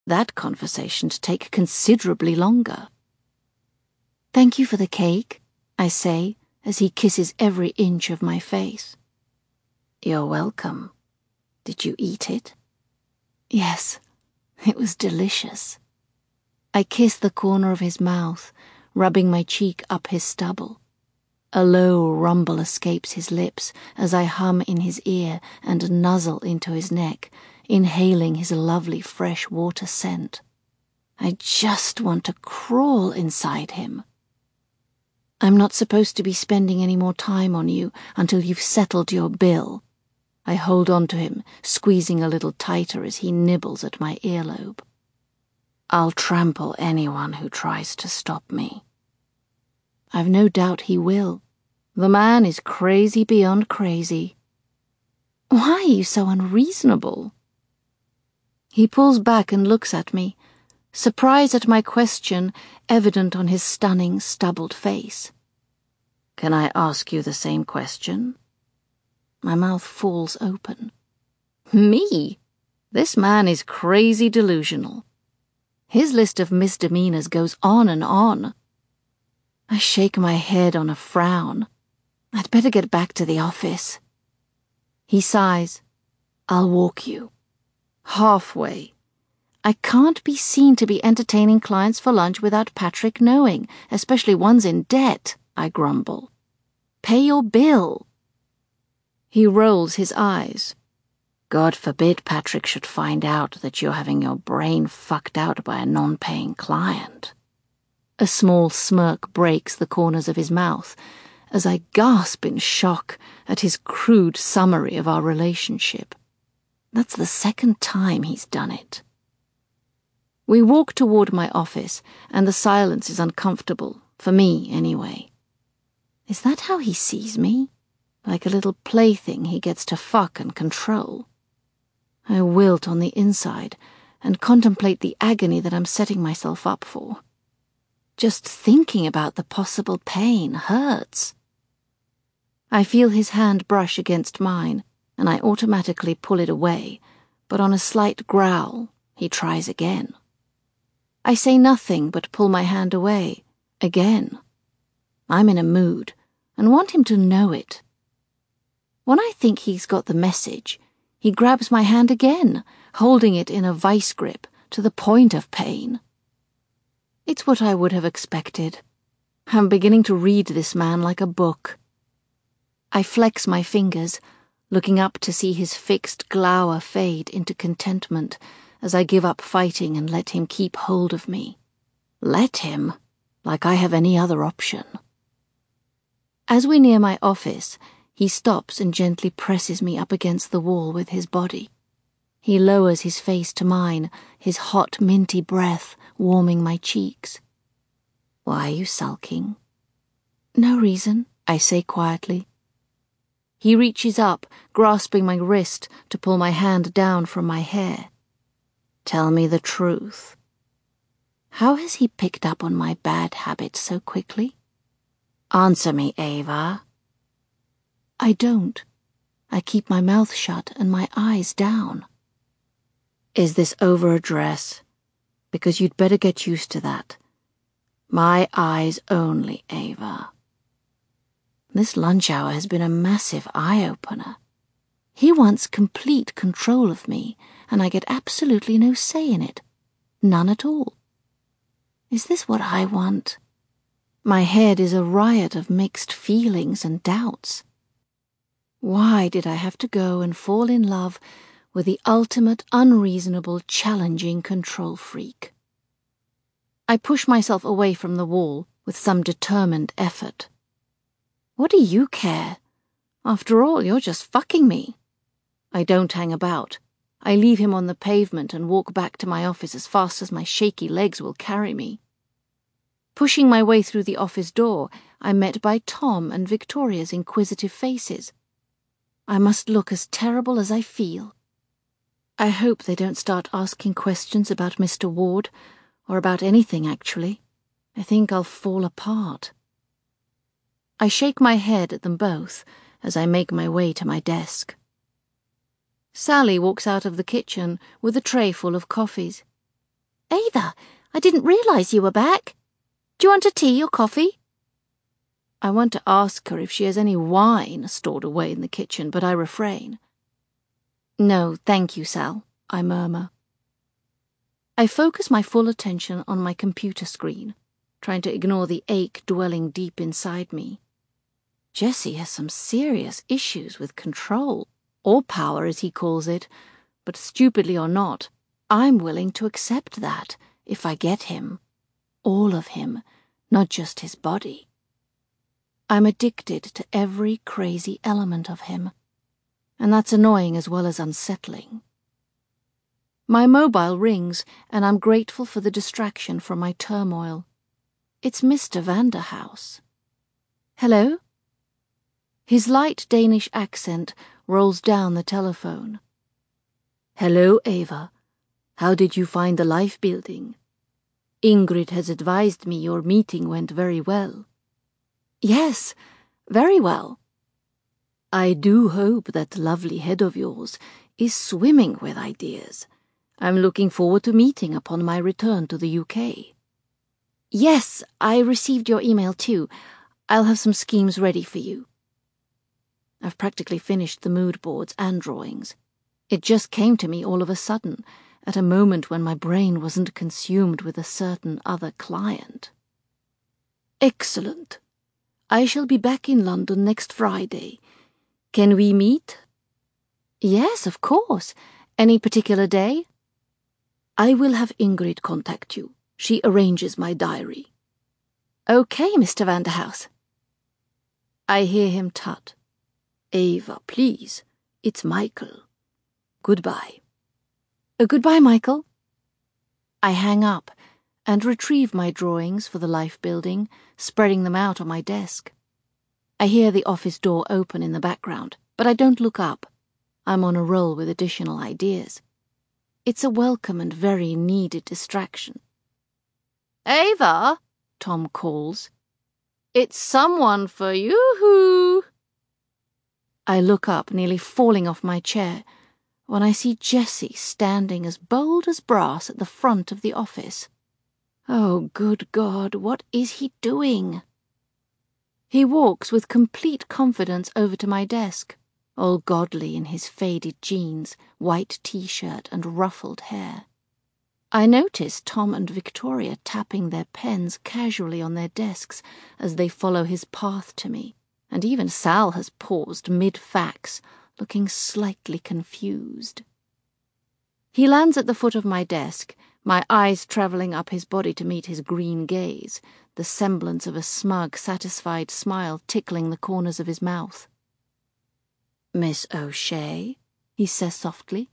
that conversation'd take considerably longer. "Thank you for the cake," I say, as he kisses every inch of my face. "You're welcome. Did you eat it?" "Yes, it was delicious." I kiss the corner of his mouth, rubbing my cheek up his stubble. A low rumble escapes his lips as I hum in his ear and nuzzle into his neck, inhaling his lovely fresh water scent. I just want to crawl inside him. "I'm not supposed to be spending any more time on you until you've settled your bill." I hold on to him, squeezing a little tighter as he nibbles at my earlobe. "I'll trample anyone who tries to stop me." I've no doubt he will. The man is crazy beyond crazy. "Why are you so unreasonable?" He pulls back and looks at me, surprise at my question evident on his stunning, stubbled face. "Can I ask you the same question?" My mouth falls open. Me? This man is crazy delusional. His list of misdemeanors goes on and on. I shake my head on a frown. I'd better get back to the office. He sighs. "I'll walk you." Halfway. I can't be seen to be entertaining clients for lunch without Patrick knowing, especially ones in debt, I grumble. "Pay your bill." He rolls his eyes. "God forbid Patrick should find out that you're having your brain fucked out by a non-paying client." A small smirk breaks the corners of his mouth as I gasp in shock at his crude summary of our relationship. That's the second time he's done it. We walk toward my office, and the silence is uncomfortable, for me anyway. Is that how he sees me? Like a little plaything he gets to fuck and control? I wilt on the inside and contemplate the agony that I'm setting myself up for. Just thinking about the possible pain hurts. I feel his hand brush against mine, and I automatically pull it away, but on a slight growl, he tries again. I say nothing but pull my hand away, again. I'm in a mood, and want him to know it. When I think he's got the message, he grabs my hand again, holding it in a vice grip to the point of pain. It's what I would have expected. I'm beginning to read this man like a book. I flex my fingers, looking up to see his fixed glower fade into contentment as I give up fighting and let him keep hold of me. Let him, like I have any other option. As we near my office, he stops and gently presses me up against the wall with his body. He lowers his face to mine, his hot, minty breath warming my cheeks. "Why are you sulking?" "No reason," I say quietly. He reaches up, grasping my wrist to pull my hand down from my hair. "Tell me the truth." How has he picked up on my bad habits so quickly? "Answer me, Ava." I don't. I keep my mouth shut and my eyes down. "Is this over a dress? Because you'd better get used to that. My eyes only, Ava." This lunch hour has been a massive eye-opener. He wants complete control of me, and I get absolutely no say in it. None at all. Is this what I want? My head is a riot of mixed feelings and doubts. Why did I have to go and fall in love with the ultimate, unreasonable, challenging control freak? I push myself away from the wall with some determined effort. What do you care? After all, you're just fucking me. I don't hang about. I leave him on the pavement and walk back to my office as fast as my shaky legs will carry me. Pushing my way through the office door, I'm met by Tom and Victoria's inquisitive faces. I must look as terrible as I feel. I hope they don't start asking questions about Mr. Ward, or about anything, actually. I think I'll fall apart. I shake my head at them both as I make my way to my desk. Sally walks out of the kitchen with a tray full of coffees. Ava, I didn't realise you were back. Do you want a tea or coffee? I want to ask her if she has any wine stored away in the kitchen, but I refrain. No, thank you, Sal, I murmur. I focus my full attention on my computer screen, trying to ignore the ache dwelling deep inside me. Jesse has some serious issues with control, or power as he calls it, but stupidly or not, I'm willing to accept that if I get him. All of him, not just his body. I'm addicted to every crazy element of him, and that's annoying as well as unsettling. My mobile rings, and I'm grateful for the distraction from my turmoil. It's Mr. Vanderhouse. Hello? His light Danish accent rolls down the telephone. Hello, Ava. How did you find the life building? Ingrid has advised me your meeting went very well. Yes, very well. I do hope that lovely head of yours is swimming with ideas. I'm looking forward to meeting upon my return to the UK. Yes, I received your email too. I'll have some schemes ready for you. I've practically finished the mood boards and drawings. It just came to me all of a sudden, at a moment when my brain wasn't consumed with a certain other client. Excellent. I shall be back in London next Friday. Can we meet? Yes, of course. Any particular day? I will have Ingrid contact you. She arranges my diary. Okay, Mr. Vanderhouse. I hear him tut. Ava, please. It's Michael. Goodbye. Goodbye, Michael. I hang up and retrieve my drawings for the life building, spreading them out on my desk. I hear the office door open in the background, but I don't look up. I'm on a roll with additional ideas. It's a welcome and very needed distraction. Ava, Tom calls. It's someone for you. I look up, nearly falling off my chair, when I see Jesse standing as bold as brass at the front of the office. Oh, good God, what is he doing? He walks with complete confidence over to my desk, all godly in his faded jeans, white t-shirt and ruffled hair. I notice Tom and Victoria tapping their pens casually on their desks as they follow his path to me, and even Sal has paused mid-fax, looking slightly confused. He lands at the foot of my desk, my eyes travelling up his body to meet his green gaze, the semblance of a smug, satisfied smile tickling the corners of his mouth. Miss O'Shea, he says softly.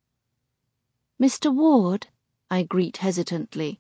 Mr. Ward, I greet hesitantly.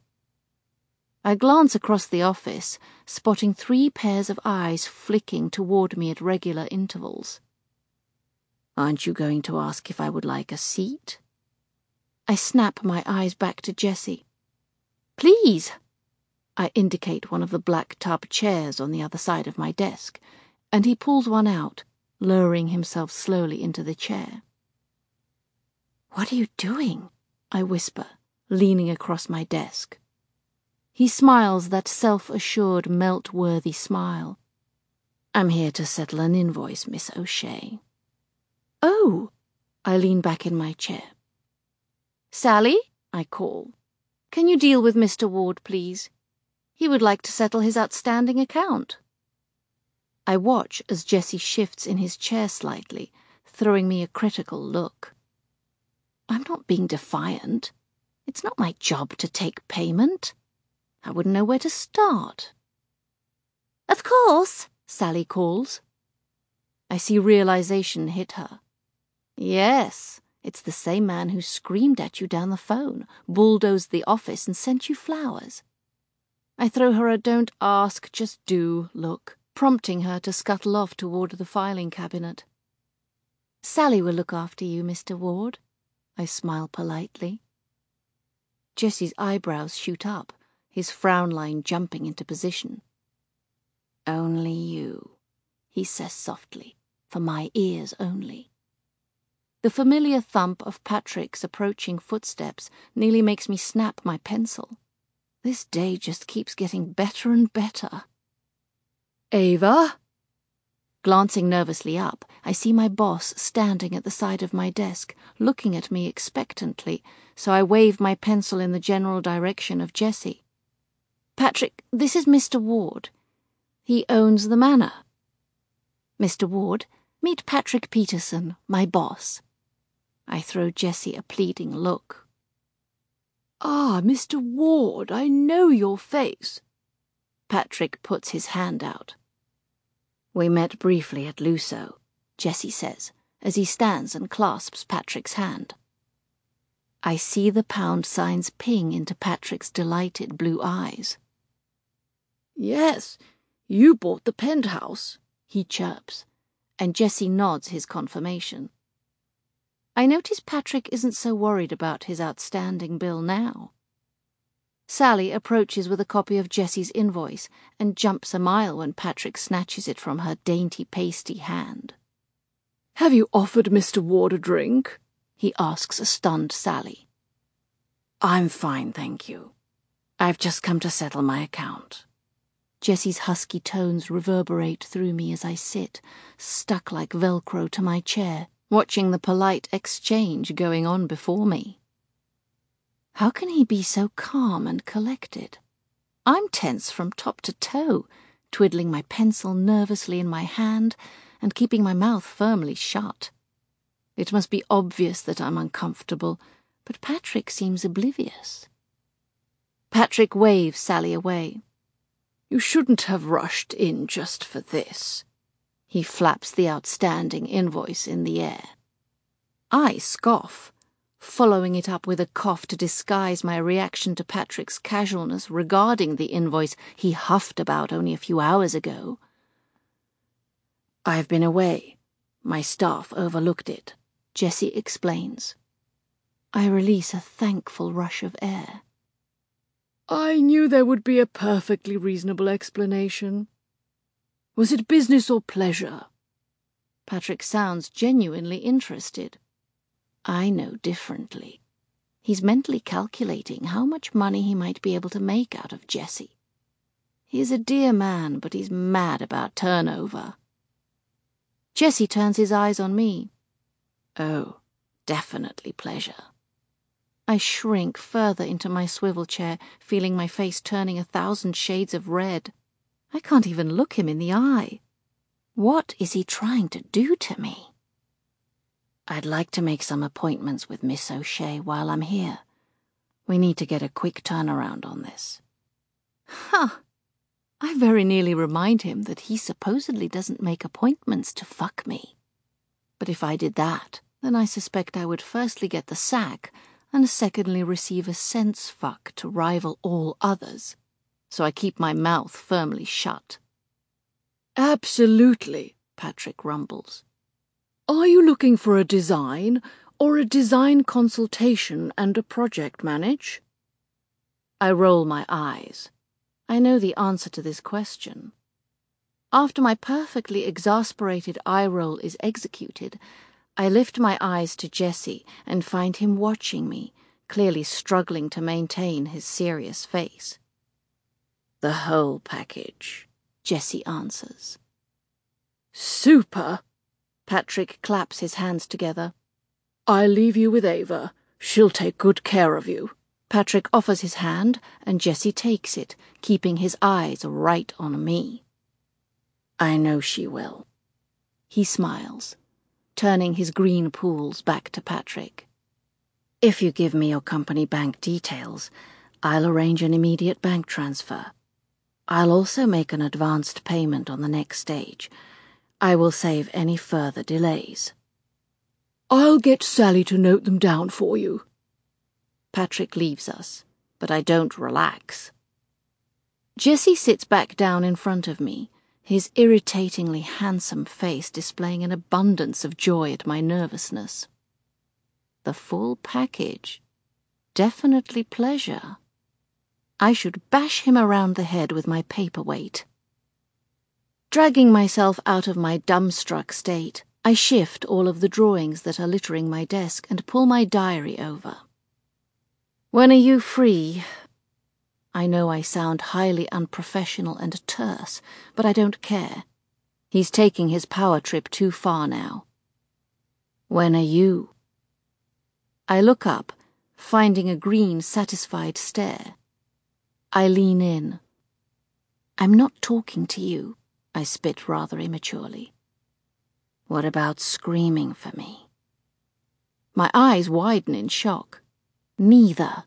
I glance across the office, spotting 3 pairs of eyes flicking toward me at regular intervals. Aren't you going to ask if I would like a seat? I snap my eyes back to Jesse. Please! I indicate one of the black tub chairs on the other side of my desk, and he pulls one out, lowering himself slowly into the chair. What are you doing? I whisper, leaning across my desk. He smiles that self-assured, melt-worthy smile. I'm here to settle an invoice, Miss O'Shea. Oh! I lean back in my chair. Sally, I call. Can you deal with Mr. Ward, please? He would like to settle his outstanding account. I watch as Jesse shifts in his chair slightly, throwing me a critical look. I'm not being defiant. It's not my job to take payment. I wouldn't know where to start. Of course, Sally calls. I see realization hit her. Yes, it's the same man who screamed at you down the phone, bulldozed the office and sent you flowers. I throw her a don't ask, just do look, prompting her to scuttle off toward the filing cabinet. Sally will look after you, Mr. Ward. I smile politely. Jesse's eyebrows shoot up, his frown line jumping into position. Only you, he says softly, for my ears only. The familiar thump of Patrick's approaching footsteps nearly makes me snap my pencil. This day just keeps getting better and better. "Ava?" Glancing nervously up, I see my boss standing at the side of my desk, looking at me expectantly, so I wave my pencil in the general direction of Jessie. "Patrick, this is Mr. Ward. He owns the manor. Mr. Ward, meet Patrick Peterson, my boss." I throw Jessie a pleading look. "Ah, Mr. Ward, I know your face." Patrick puts his hand out. "We met briefly at Luso," Jessie says, as he stands and clasps Patrick's hand. I see the pound signs ping into Patrick's delighted blue eyes. "Yes, you bought the penthouse," he chirps, and Jessie nods his confirmation. I notice Patrick isn't so worried about his outstanding bill now. Sally approaches with a copy of Jessie's invoice and jumps a mile when Patrick snatches it from her dainty pasty hand. "Have you offered Mr. Ward a drink?" he asks a stunned Sally. "I'm fine, thank you. I've just come to settle my account." Jessie's husky tones reverberate through me as I sit, stuck like Velcro to my chair, watching the polite exchange going on before me. How can he be so calm and collected? I'm tense from top to toe, twiddling my pencil nervously in my hand and keeping my mouth firmly shut. It must be obvious that I'm uncomfortable, but Patrick seems oblivious. Patrick waves Sally away. "You shouldn't have rushed in just for this." He flaps the outstanding invoice in the air. I scoff, following it up with a cough to disguise my reaction to Patrick's casualness regarding the invoice he huffed about only a few hours ago. "I've been away. My staff overlooked it," Jessie explains. I release a thankful rush of air. "I knew there would be a perfectly reasonable explanation. Was it business or pleasure?" Patrick sounds genuinely interested. I know differently. He's mentally calculating how much money he might be able to make out of Jessie. He is a dear man, but he's mad about turnover. Jessie turns his eyes on me. "Oh, definitely pleasure." I shrink further into my swivel chair, feeling my face turning 1,000 shades of red. I can't even look him in the eye. What is he trying to do to me? "I'd like to make some appointments with Miss O'Shea while I'm here. We need to get a quick turnaround on this." Huh! I very nearly remind him that he supposedly doesn't make appointments to fuck me. But if I did that, then I suspect I would firstly get the sack, and secondly receive a sense fuck to rival all others. So I keep my mouth firmly shut. "Absolutely," Patrick rumbles. "Are you looking for a design, or a design consultation and a project manage?" I roll my eyes. I know the answer to this question. After my perfectly exasperated eye roll is executed, I lift my eyes to Jessie and find him watching me, clearly struggling to maintain his serious face. "The whole package," Jessie answers. "Super!" Patrick claps his hands together. "I'll leave you with Ava. She'll take good care of you." Patrick offers his hand, and Jessie takes it, keeping his eyes right on me. "I know she will." He smiles, turning his green pools back to Patrick. "If you give me your company bank details, I'll arrange an immediate bank transfer. I'll also make an advanced payment on the next stage. I will save any further delays." "I'll get Sally to note them down for you." Patrick leaves us, but I don't relax. Jessie sits back down in front of me, his irritatingly handsome face displaying an abundance of joy at my nervousness. The full package. Definitely pleasure. I should bash him around the head with my paperweight. Dragging myself out of my dumbstruck state, I shift all of the drawings that are littering my desk and pull my diary over. When are you free? I know I sound highly unprofessional and terse, but I don't care. He's taking his power trip too far now. When are you? I look up, finding a green, satisfied stare. I lean in. I'm not talking to you, I spit rather immaturely. What about screaming for me? My eyes widen in shock. Neither.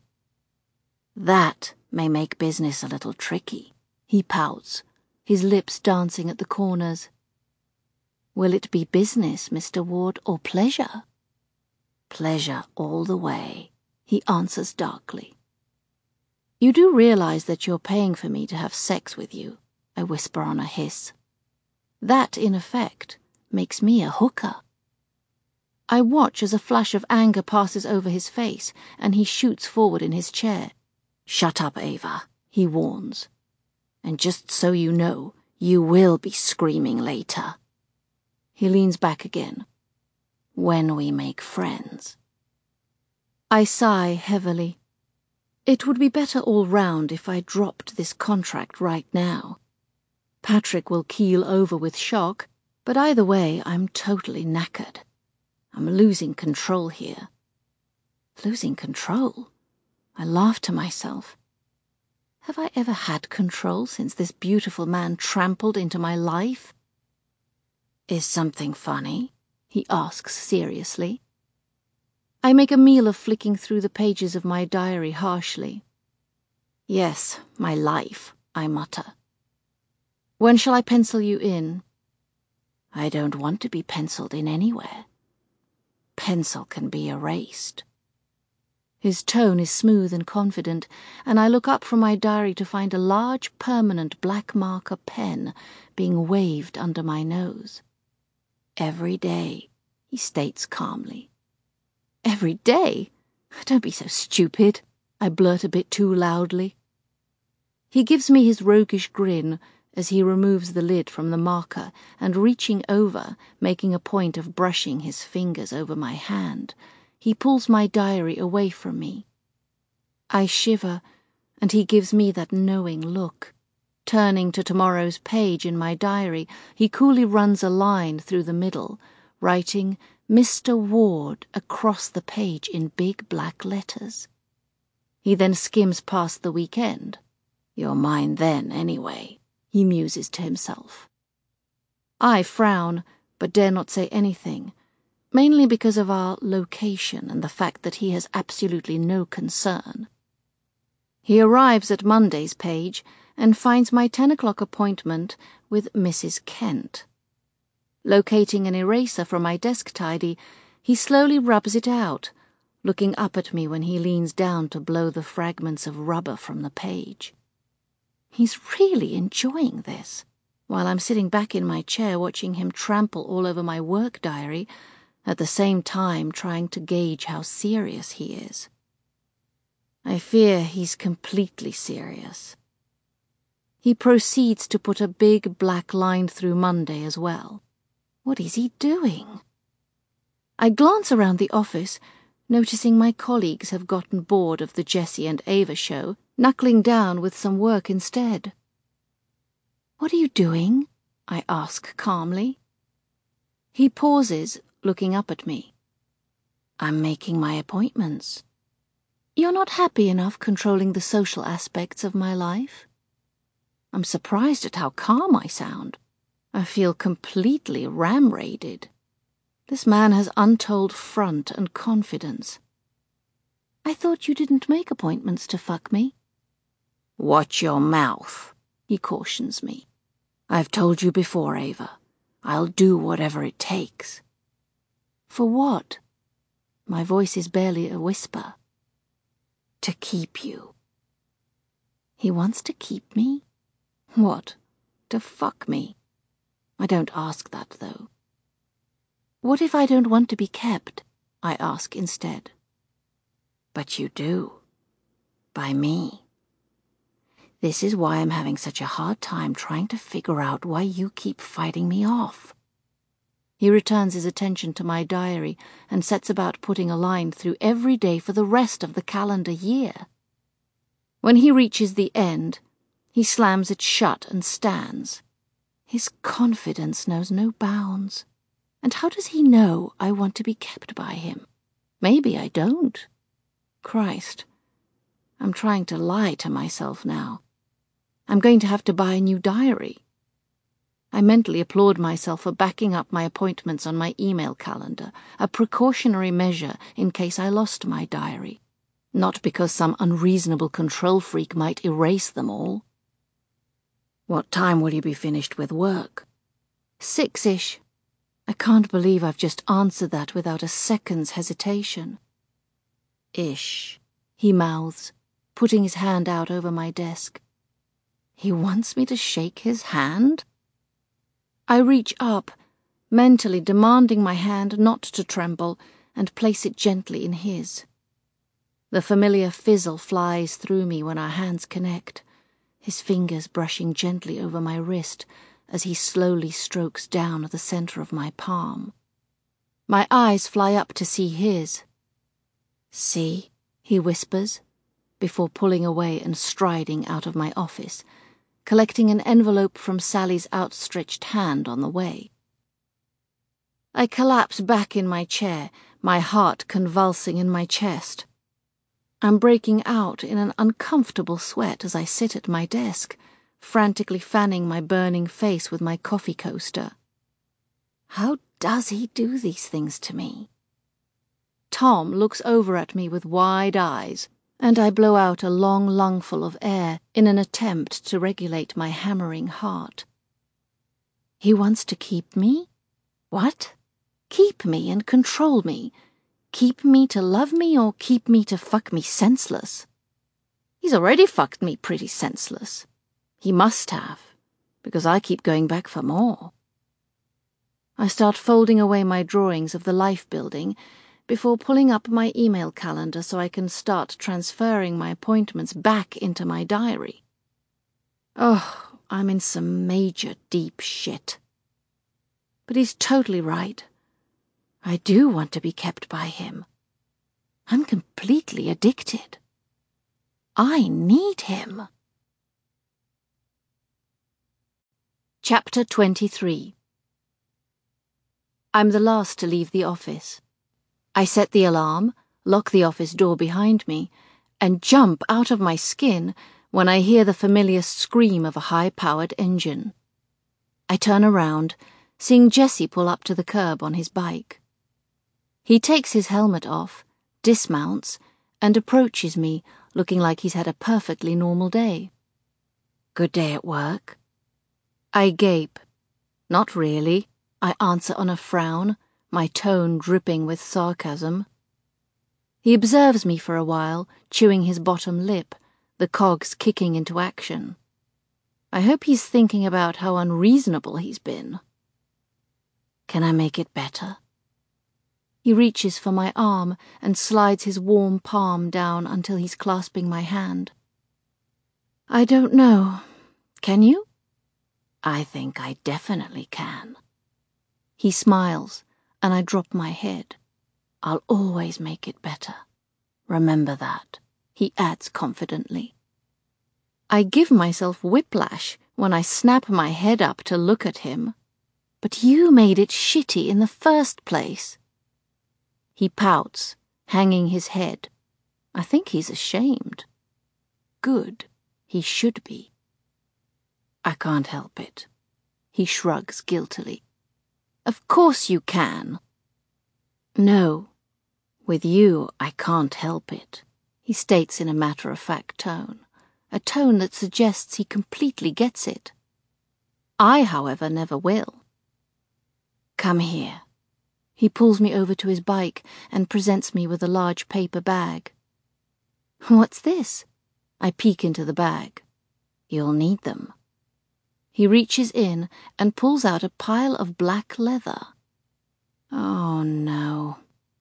That may make business a little tricky, he pouts, his lips dancing at the corners. Will it be business, Mr. Ward, or pleasure? Pleasure all the way, he answers darkly. You do realize that you're paying for me to have sex with you, I whisper on a hiss. That, in effect, makes me a hooker. I watch as a flash of anger passes over his face, and he shoots forward in his chair. Shut up, Ava, he warns. And just so you know, you will be screaming later. He leans back again. When we make friends. I sigh heavily. It would be better all round if I dropped this contract right now. Patrick will keel over with shock, but either way I'm totally knackered. I'm losing control here. Losing control? I laugh to myself. Have I ever had control since this beautiful man trampled into my life? Is something funny? He asks seriously. I make a meal of flicking through the pages of my diary harshly. Yes, my life, I mutter. When shall I pencil you in? I don't want to be penciled in anywhere. Pencil can be erased. His tone is smooth and confident, and I look up from my diary to find a large permanent black marker pen being waved under my nose. Every day, he states calmly. Every day? Don't be so stupid, I blurt a bit too loudly. He gives me his roguish grin as he removes the lid from the marker and, reaching over, making a point of brushing his fingers over my hand, he pulls my diary away from me. I shiver, and he gives me that knowing look. Turning to tomorrow's page in my diary, he coolly runs a line through the middle, writing Mr. Ward across the page in big black letters. He then skims past the weekend. You're mine then, anyway, he muses to himself. I frown, but dare not say anything, mainly because of our location and the fact that he has absolutely no concern. He arrives at Monday's page and finds my 10 o'clock appointment with Mrs. Kent. Locating an eraser from my desk tidy, he slowly rubs it out, looking up at me when he leans down to blow the fragments of rubber from the page. He's really enjoying this, while I'm sitting back in my chair watching him trample all over my work diary, at the same time trying to gauge how serious he is. I fear he's completely serious. He proceeds to put a big black line through Monday as well. What is he doing? I glance around the office, noticing my colleagues have gotten bored of the Jessie and Ava show, knuckling down with some work instead. What are you doing? I ask calmly. He pauses, looking up at me. I'm making my appointments. You're not happy enough controlling the social aspects of my life? I'm surprised at how calm I sound. I feel completely ram-raided. This man has untold front and confidence. I thought you didn't make appointments to fuck me. Watch your mouth, he cautions me. I've told you before, Ava. I'll do whatever it takes. For what? My voice is barely a whisper. To keep you. He wants to keep me? What? To fuck me? I don't ask that, though. What if I don't want to be kept? I ask instead. But you do. By me. This is why I'm having such a hard time trying to figure out why you keep fighting me off. He returns his attention to my diary and sets about putting a line through every day for the rest of the calendar year. When he reaches the end, he slams it shut and stands. His confidence knows no bounds. And how does he know I want to be kept by him? Maybe I don't. Christ, I'm trying to lie to myself now. I'm going to have to buy a new diary. I mentally applaud myself for backing up my appointments on my email calendar, a precautionary measure in case I lost my diary, not because some unreasonable control freak might erase them all. What time will you be finished with work? 6-ish. I can't believe I've just answered that without a second's hesitation. Ish, he mouths, putting his hand out over my desk. He wants me to shake his hand? I reach up, mentally demanding my hand not to tremble, and place it gently in his. The familiar fizzle flies through me when our hands connect, his fingers brushing gently over my wrist as he slowly strokes down the center of my palm. My eyes fly up to see his. See, he whispers, before pulling away and striding out of my office, collecting an envelope from Sally's outstretched hand on the way. I collapse back in my chair, my heart convulsing in my chest. I'm breaking out in an uncomfortable sweat as I sit at my desk, frantically fanning my burning face with my coffee coaster. How does he do these things to me? Tom looks over at me with wide eyes, and I blow out a long lungful of air in an attempt to regulate my hammering heart. He wants to keep me? What? Keep me and control me? Keep me to love me or keep me to fuck me senseless? He's already fucked me pretty senseless. He must have, because I keep going back for more. I start folding away my drawings of the life building before pulling up my email calendar so I can start transferring my appointments back into my diary. Oh, I'm in some major deep shit. But he's totally right. I do want to be kept by him. I'm completely addicted. I need him. Chapter 23. I'm the last to leave the office. I set the alarm, lock the office door behind me, and jump out of my skin when I hear the familiar scream of a high-powered engine. I turn around, seeing Jesse pull up to the curb on his bike. He takes his helmet off, dismounts, and approaches me, looking like he's had a perfectly normal day. Good day at work? I gape. Not really, I answer on a frown, my tone dripping with sarcasm. He observes me for a while, chewing his bottom lip, the cogs kicking into action. I hope he's thinking about how unreasonable he's been. Can I make it better? He reaches for my arm and slides his warm palm down until he's clasping my hand. I don't know. Can you? I think I definitely can. He smiles, and I drop my head. I'll always make it better. Remember that, he adds confidently. I give myself whiplash when I snap my head up to look at him. But you made it shitty in the first place. He pouts, hanging his head. I think he's ashamed. Good, he should be. I can't help it. He shrugs guiltily. Of course you can. No, with you I can't help it, he states in a matter-of-fact tone, a tone that suggests he completely gets it. I, however, never will. Come here. He pulls me over to his bike and presents me with a large paper bag. What's this? I peek into the bag. You'll need them. He reaches in and pulls out a pile of black leather. Oh, no.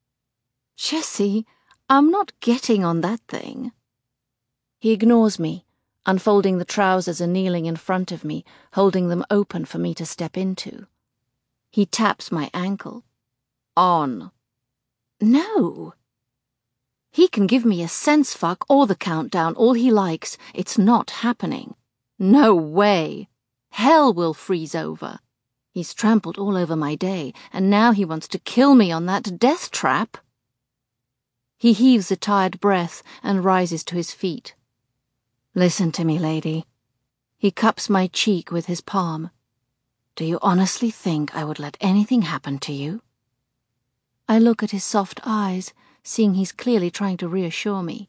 Jesse, I'm not getting on that thing. He ignores me, unfolding the trousers and kneeling in front of me, holding them open for me to step into. He taps my ankle. On. No. He can give me a sense fuck or the countdown, all he likes. It's not happening. No way. Hell will freeze over. He's trampled all over my day, and now he wants to kill me on that death trap. He heaves a tired breath and rises to his feet. Listen to me, lady. He cups my cheek with his palm. Do you honestly think I would let anything happen to you? I look at his soft eyes, seeing he's clearly trying to reassure me.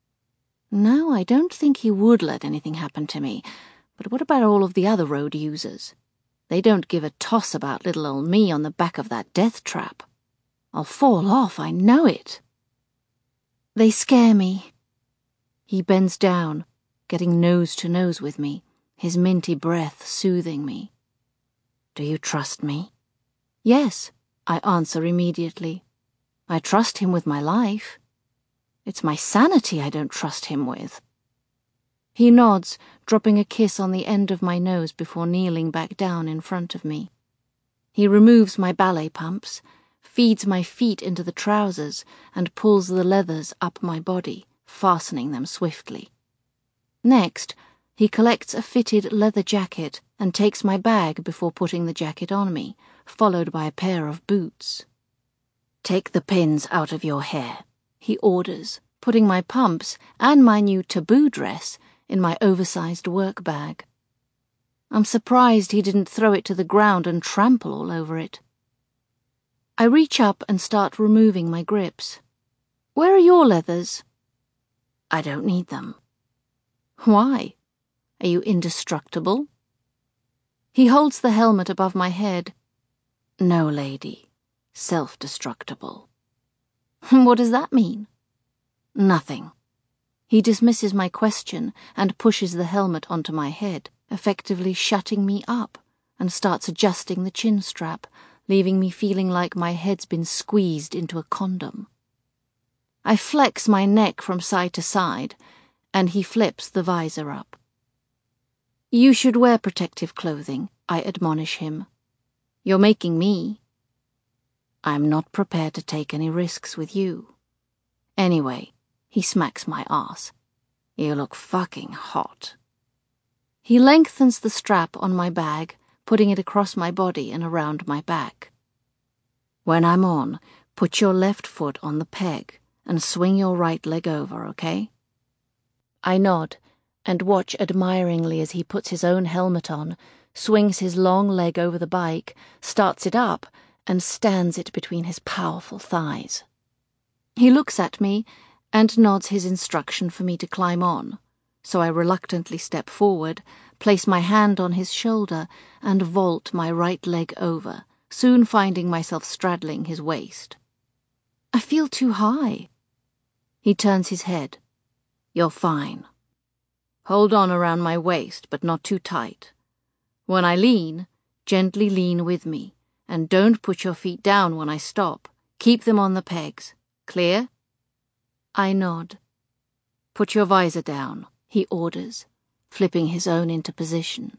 No, I don't think he would let anything happen to me, but what about all of the other road users? They don't give a toss about little old me on the back of that death trap. I'll fall off, I know it. They scare me. He bends down, getting nose to nose with me, his minty breath soothing me. Do you trust me? Yes, I answer immediately. I trust him with my life. It's my sanity I don't trust him with. He nods, dropping a kiss on the end of my nose before kneeling back down in front of me. He removes my ballet pumps, feeds my feet into the trousers, and pulls the leathers up my body, fastening them swiftly. Next, he collects a fitted leather jacket and takes my bag before putting the jacket on me, followed by a pair of boots. Take the pins out of your hair, he orders, putting my pumps and my new taboo dress in my oversized work bag. I'm surprised he didn't throw it to the ground and trample all over it. I reach up and start removing my grips. Where are your leathers? I don't need them. Why? Are you indestructible? He holds the helmet above my head. No, lady. Self-destructible. What does that mean? Nothing. He dismisses my question and pushes the helmet onto my head, effectively shutting me up, and starts adjusting the chin strap, leaving me feeling like my head's been squeezed into a condom. I flex my neck from side to side, and he flips the visor up. You should wear protective clothing, I admonish him. You're making me. I'm not prepared to take any risks with you. Anyway, he smacks my ass. You look fucking hot. He lengthens the strap on my bag, putting it across my body and around my back. When I'm on, put your left foot on the peg and swing your right leg over, okay? I nod and watch admiringly as he puts his own helmet on, swings his long leg over the bike, starts it up, and stands it between his powerful thighs. He looks at me and nods his instruction for me to climb on, so I reluctantly step forward, place my hand on his shoulder, and vault my right leg over, soon finding myself straddling his waist. I feel too high. He turns his head. You're fine. Hold on around my waist, but not too tight. When I lean, gently lean with me, and don't put your feet down when I stop. Keep them on the pegs. Clear? I nod. Put your visor down, he orders, flipping his own into position.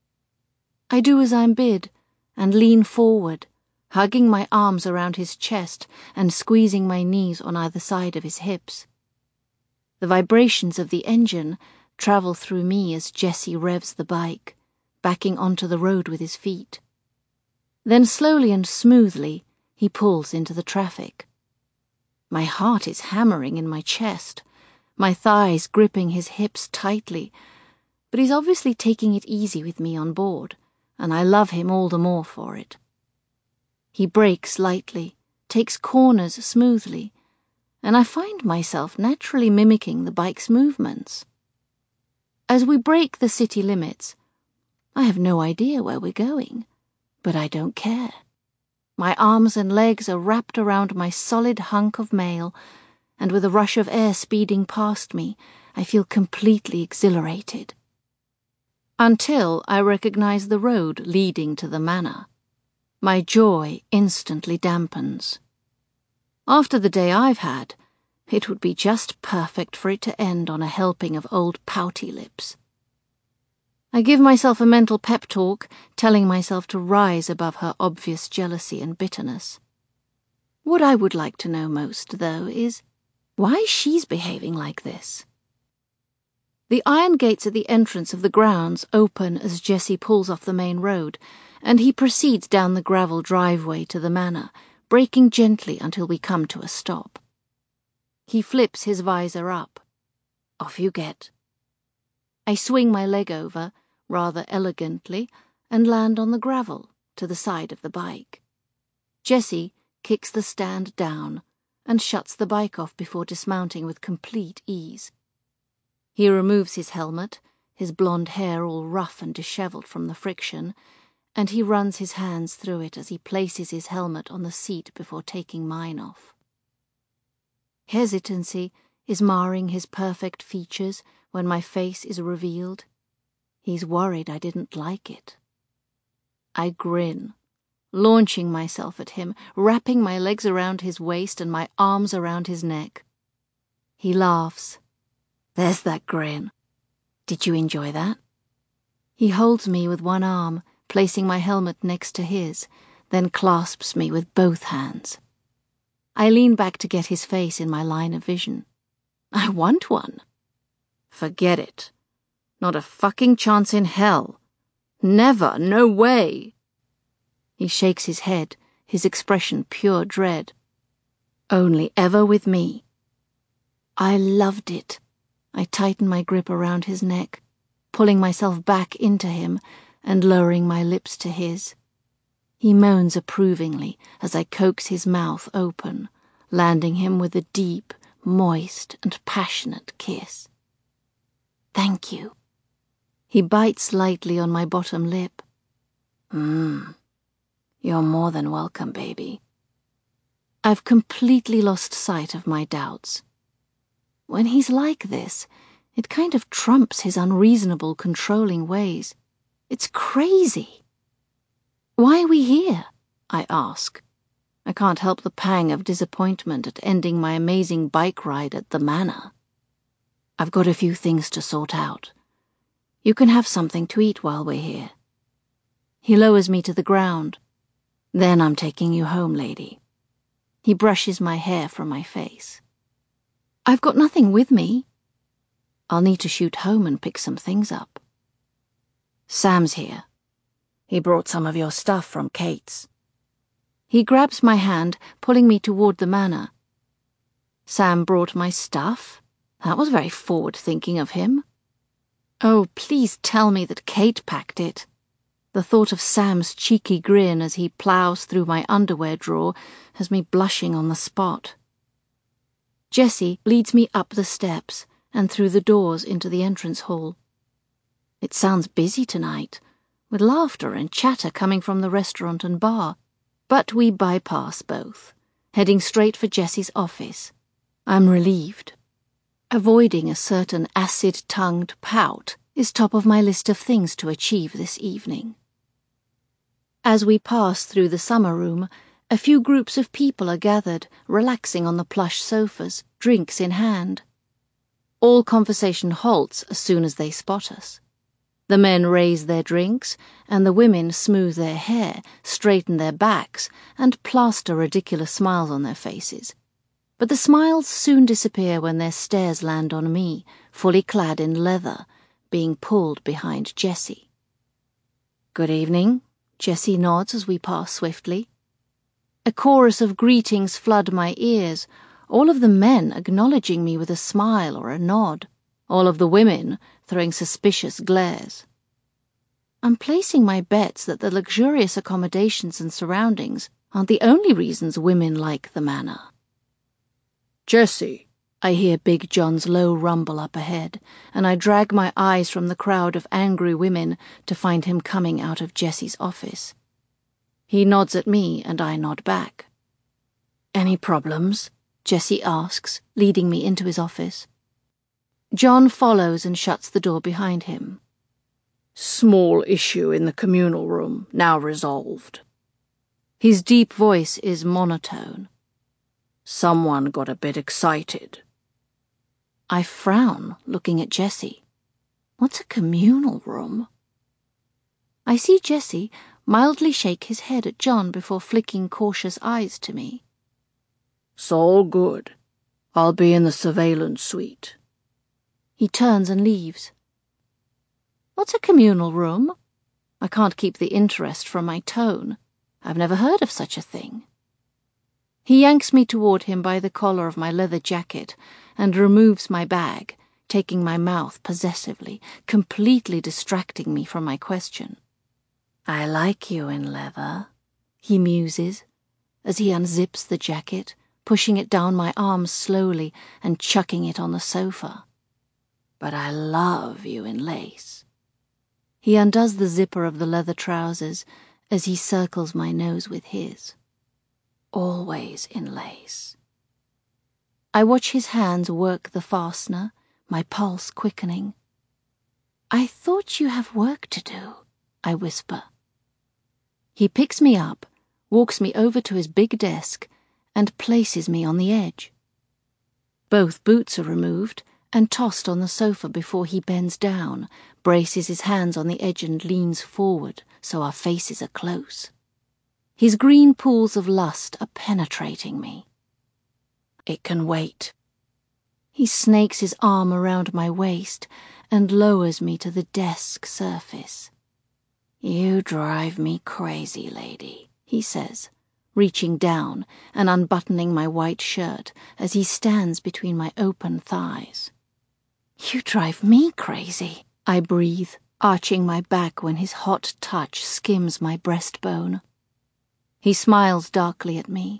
I do as I'm bid, and lean forward, hugging my arms around his chest and squeezing my knees on either side of his hips. The vibrations of the engine travel through me as Jesse revs the bike, backing onto the road with his feet. Then slowly and smoothly, he pulls into the traffic. My heart is hammering in my chest, my thighs gripping his hips tightly, but he's obviously taking it easy with me on board, and I love him all the more for it. He brakes lightly, takes corners smoothly, and I find myself naturally mimicking the bike's movements. As we break the city limits, I have no idea where we're going, but I don't care. My arms and legs are wrapped around my solid hunk of mail, and with a rush of air speeding past me, I feel completely exhilarated. Until I recognize the road leading to the manor. My joy instantly dampens. After the day I've had, it would be just perfect for it to end on a helping of old pouty lips. I give myself a mental pep talk, telling myself to rise above her obvious jealousy and bitterness. What I would like to know most, though, is why she's behaving like this. The iron gates at the entrance of the grounds open as Jesse pulls off the main road, and he proceeds down the gravel driveway to the manor, braking gently until we come to a stop. He flips his visor up. Off you get. I swing my leg over, rather elegantly, and land on the gravel to the side of the bike. Jesse kicks the stand down and shuts the bike off before dismounting with complete ease. He removes his helmet, his blonde hair all rough and dishevelled from the friction, and he runs his hands through it as he places his helmet on the seat before taking mine off. Hesitancy is marring his perfect features when my face is revealed. He's worried I didn't like it. I grin, launching myself at him, wrapping my legs around his waist and my arms around his neck. He laughs. There's that grin. Did you enjoy that? He holds me with one arm, placing my helmet next to his, then clasps me with both hands. I lean back to get his face in my line of vision. I want one. Forget it. Not a fucking chance in hell. Never, no way. He shakes his head, his expression pure dread. Only ever with me. I loved it. I tighten my grip around his neck, pulling myself back into him and lowering my lips to his. He moans approvingly as I coax his mouth open, landing him with a deep, moist, and passionate kiss. Thank you. He bites lightly on my bottom lip. You're more than welcome, baby. I've completely lost sight of my doubts. When he's like this, it kind of trumps his unreasonable, controlling ways. It's crazy. Why are we here? I ask. I can't help the pang of disappointment at ending my amazing bike ride at the manor. I've got a few things to sort out. You can have something to eat while we're here. He lowers me to the ground. Then I'm taking you home, lady. He brushes my hair from my face. I've got nothing with me. I'll need to shoot home and pick some things up. Sam's here. He brought some of your stuff from Kate's. He grabs my hand, pulling me toward the manor. Sam brought my stuff? That was very forward-thinking of him. Oh, please tell me that Kate packed it. The thought of Sam's cheeky grin as he plows through my underwear drawer has me blushing on the spot. Jesse leads me up the steps and through the doors into the entrance hall. It sounds busy tonight, with laughter and chatter coming from the restaurant and bar, but we bypass both, heading straight for Jesse's office. I'm relieved. Avoiding a certain acid-tongued pout is top of my list of things to achieve this evening. As we pass through the summer room, a few groups of people are gathered, relaxing on the plush sofas, drinks in hand. All conversation halts as soon as they spot us. The men raise their drinks, and the women smooth their hair, straighten their backs, and plaster ridiculous smiles on their faces. But the smiles soon disappear when their stares land on me, fully clad in leather, being pulled behind Jesse. Good evening, Jesse nods as we pass swiftly. A chorus of greetings flood my ears, all of the men acknowledging me with a smile or a nod, all of the women throwing suspicious glares. I'm placing my bets that the luxurious accommodations and surroundings aren't the only reasons women like the manor. Jesse, I hear Big John's low rumble up ahead, and I drag my eyes from the crowd of angry women to find him coming out of Jesse's office. He nods at me, and I nod back. Any problems? Jesse asks, leading me into his office. John follows and shuts the door behind him. Small issue in the communal room, now resolved. His deep voice is monotone. Someone got a bit excited. I frown, looking at Jesse. What's a communal room? I see Jesse mildly shake his head at John before flicking cautious eyes to me. "'S all good. I'll be in the surveillance suite." He turns and leaves. What's a communal room? I can't keep the interest from my tone. I've never heard of such a thing. He yanks me toward him by the collar of my leather jacket and removes my bag, taking my mouth possessively, completely distracting me from my question. "I like you in leather," he muses, as he unzips the jacket, pushing it down my arms slowly and chucking it on the sofa. "But I love you in lace." He undoes the zipper of the leather trousers as he circles my nose with his. "Always in lace." I watch his hands work the fastener, my pulse quickening. "I thought you have work to do," I whisper. He picks me up, walks me over to his big desk, and places me on the edge. Both boots are removed and tossed on the sofa before he bends down, braces his hands on the edge and leans forward so our faces are close. His green pools of lust are penetrating me. "It can wait." He snakes his arm around my waist and lowers me to the desk surface. "You drive me crazy, lady," he says, reaching down and unbuttoning my white shirt as he stands between my open thighs. "You drive me crazy," I breathe, arching my back when his hot touch skims my breastbone. He smiles darkly at me.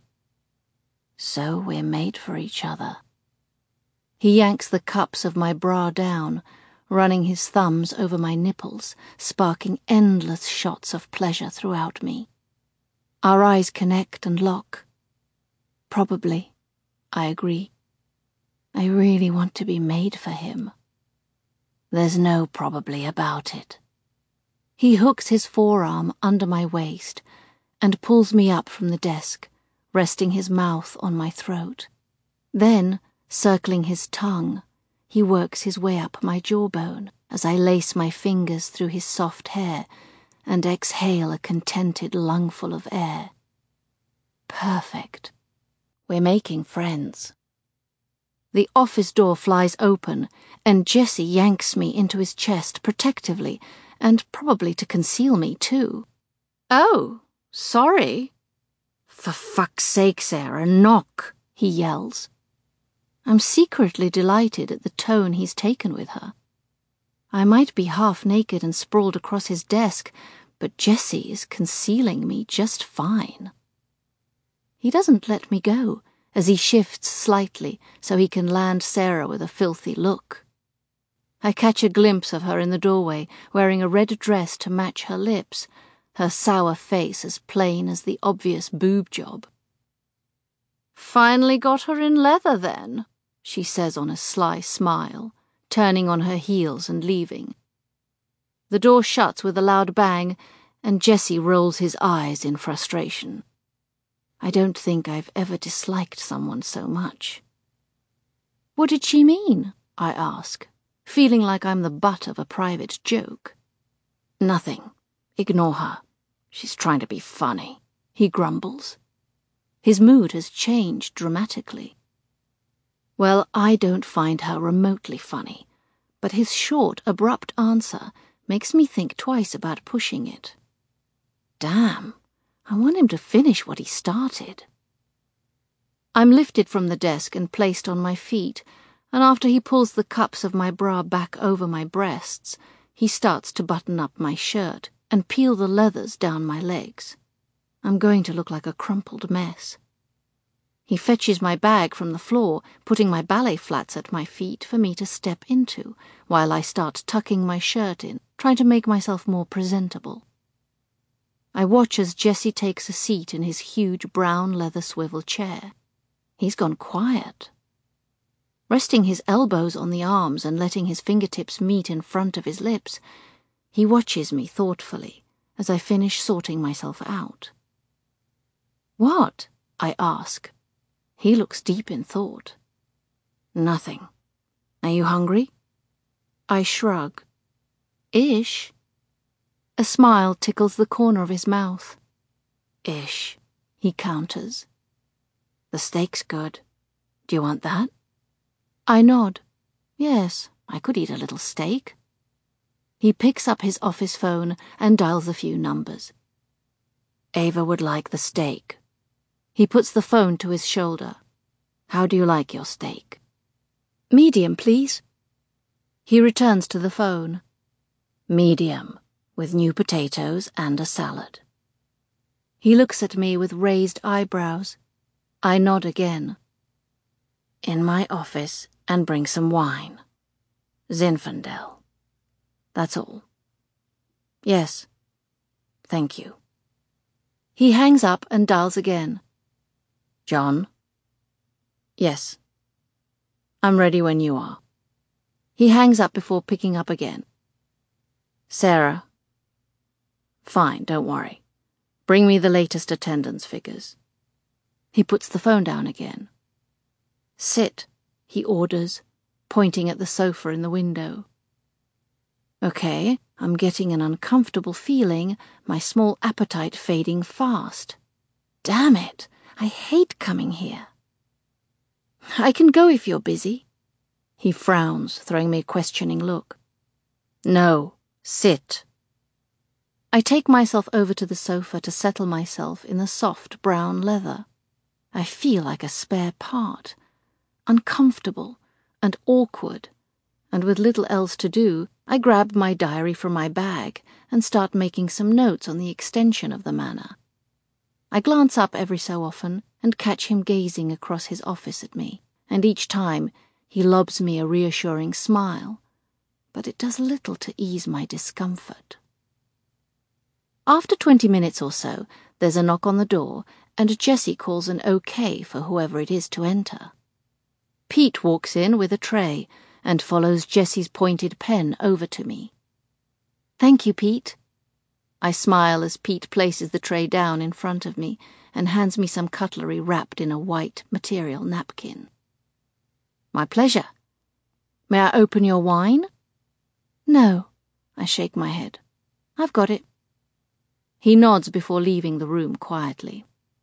"So we're made for each other." He yanks the cups of my bra down, running his thumbs over my nipples, sparking endless shots of pleasure throughout me. Our eyes connect and lock. "Probably," I agree. I really want to be made for him. "There's no probably about it." He hooks his forearm under my waist and pulls me up from the desk, resting his mouth on my throat. Then, circling his tongue, he works his way up my jawbone as I lace my fingers through his soft hair and exhale a contented lungful of air. Perfect. We're making friends. The office door flies open, and Jesse yanks me into his chest protectively, and probably to conceal me, too. "Oh, sorry." "For fuck's sake, Sarah, knock," he yells. I'm secretly delighted at the tone he's taken with her. I might be half naked and sprawled across his desk, but Jesse is concealing me just fine. He doesn't let me go, as he shifts slightly so he can land Sarah with a filthy look. I catch a glimpse of her in the doorway, wearing a red dress to match her lips, her sour face as plain as the obvious boob job. "Finally got her in leather, then," she says on a sly smile, turning on her heels and leaving. The door shuts with a loud bang, and Jesse rolls his eyes in frustration. I don't think I've ever disliked someone so much. "What did she mean?" I ask, feeling like I'm the butt of a private joke. "Nothing. Ignore her. She's trying to be funny," he grumbles. His mood has changed dramatically. Well, I don't find her remotely funny, but his short, abrupt answer makes me think twice about pushing it. Damn, I want him to finish what he started. I'm lifted from the desk and placed on my feet, and after he pulls the cups of my bra back over my breasts, he starts to button up my shirt and peel the leathers down my legs. I'm going to look like a crumpled mess. He fetches my bag from the floor, putting my ballet flats at my feet for me to step into, while I start tucking my shirt in, trying to make myself more presentable. I watch as Jesse takes a seat in his huge brown leather swivel chair. He's gone quiet. Resting his elbows on the arms and letting his fingertips meet in front of his lips, he watches me thoughtfully as I finish sorting myself out. "What?" I ask. He looks deep in thought. "Nothing. Are you hungry?" I shrug. "Ish." A smile tickles the corner of his mouth. Ish, he counters. The steak's good. Do you want that? I nod. Yes, I could eat a little steak. He picks up his office phone and dials a few numbers. Ava would like the steak. He puts the phone to his shoulder. How do you like your steak? Medium, please. He returns to the phone. Medium, with new potatoes and a salad. He looks at me with raised eyebrows. I nod again. In my office, and bring some wine. Zinfandel. That's all. Yes. Thank you. He hangs up and dials again. John? Yes. I'm ready when you are. He hangs up before picking up again. Sarah? Fine, don't worry. Bring me the latest attendance figures. He puts the phone down again. Sit, he orders, pointing at the sofa in the window. Okay, I'm getting an uncomfortable feeling, my small appetite fading fast. Damn it, I hate coming here. I can go if you're busy. He frowns, throwing me a questioning look. No, sit. I take myself over to the sofa to settle myself in the soft brown leather. I feel like a spare part, uncomfortable and awkward, and with little else to do, I grab my diary from my bag and start making some notes on the extension of the manor. I glance up every so often and catch him gazing across his office at me, and each time he lobs me a reassuring smile, but it does little to ease my discomfort. After 20 minutes or so, there's a knock on the door, and Jessie calls an okay for whoever it is to enter. Pete walks in with a tray and follows Jessie's pointed pen over to me. Thank you, Pete. I smile as Pete places the tray down in front of me and hands me some cutlery wrapped in a white material napkin. My pleasure. May I open your wine? No, I shake my head. I've got it. He nods before leaving the room quietly.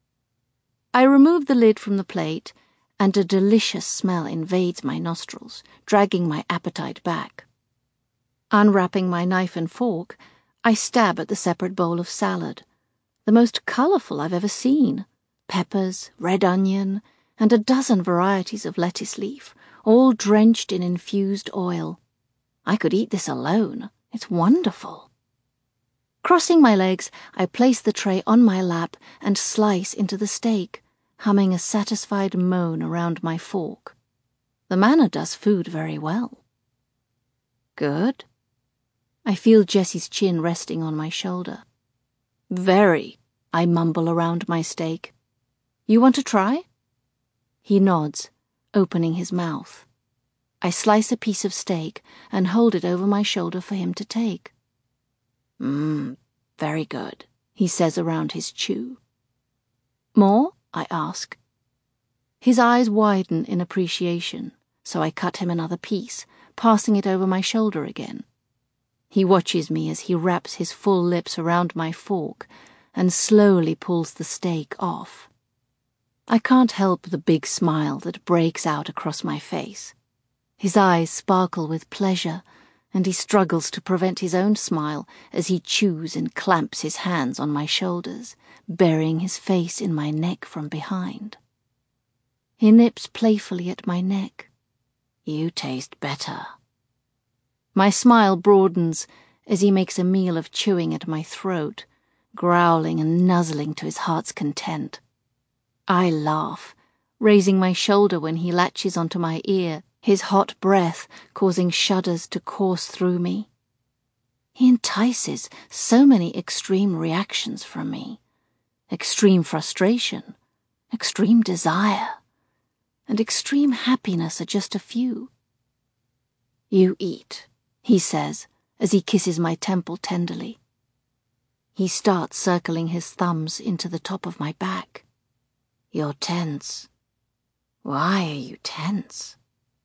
I remove the lid from the plate, and a delicious smell invades my nostrils, dragging my appetite back. Unwrapping my knife and fork, I stab at the separate bowl of salad, the most colourful I've ever seen. Peppers, red onion, and a dozen varieties of lettuce leaf, all drenched in infused oil. I could eat this alone. It's wonderful. Crossing my legs, I place the tray on my lap and slice into the steak, humming a satisfied moan around my fork. The manor does food very well. Good. I feel Jessie's chin resting on my shoulder. Very, I mumble around my steak. You want to try? He nods, opening his mouth. I slice a piece of steak and hold it over my shoulder for him to take. Very good, he says around his chew. More? I ask. His eyes widen in appreciation, so I cut him another piece, passing it over my shoulder again. He watches me as he wraps his full lips around my fork and slowly pulls the steak off. I can't help the big smile that breaks out across my face. His eyes sparkle with pleasure, and he struggles to prevent his own smile as he chews and clamps his hands on my shoulders, burying his face in my neck from behind. He nips playfully at my neck. You taste better. My smile broadens as he makes a meal of chewing at my throat, growling and nuzzling to his heart's content. I laugh, raising my shoulder when he latches onto my ear, his hot breath causing shudders to course through me. He entices so many extreme reactions from me. Extreme frustration, extreme desire, and extreme happiness are just a few. You eat, he says, as he kisses my temple tenderly. He starts circling his thumbs into the top of my back. You're tense. Why are you tense?